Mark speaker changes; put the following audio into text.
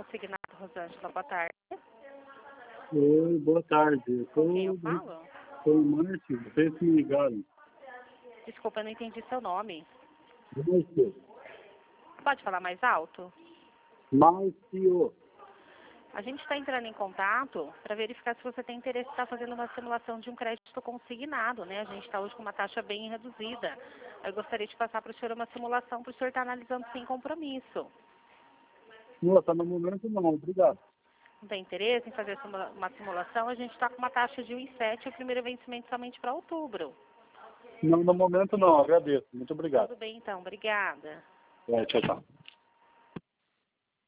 Speaker 1: consignado, Rosângela, boa tarde.
Speaker 2: Oi, boa tarde.
Speaker 1: Com quem eu falo?
Speaker 2: Sou o Márcio, vocês me ligaram.
Speaker 1: Desculpa, eu não entendi seu nome.
Speaker 2: Márcio.
Speaker 1: Pode falar mais alto?
Speaker 2: Márcio.
Speaker 1: A gente está entrando em contato para verificar se você tem interesse em estar fazendo uma simulação de um crédito consignado, né? A gente está hoje com uma taxa bem reduzida. Eu gostaria de passar para o senhor uma simulação para o senhor estar analisando sem compromisso.
Speaker 2: Nossa, no momento não, obrigado.
Speaker 1: Não tem interesse em fazer uma simulação? A gente está com uma taxa de 1,7 e o primeiro vencimento somente para outubro.
Speaker 2: Não, no momento não, agradeço. Muito obrigado.
Speaker 1: Tudo bem, então. Obrigada.
Speaker 2: Tchau, tchau.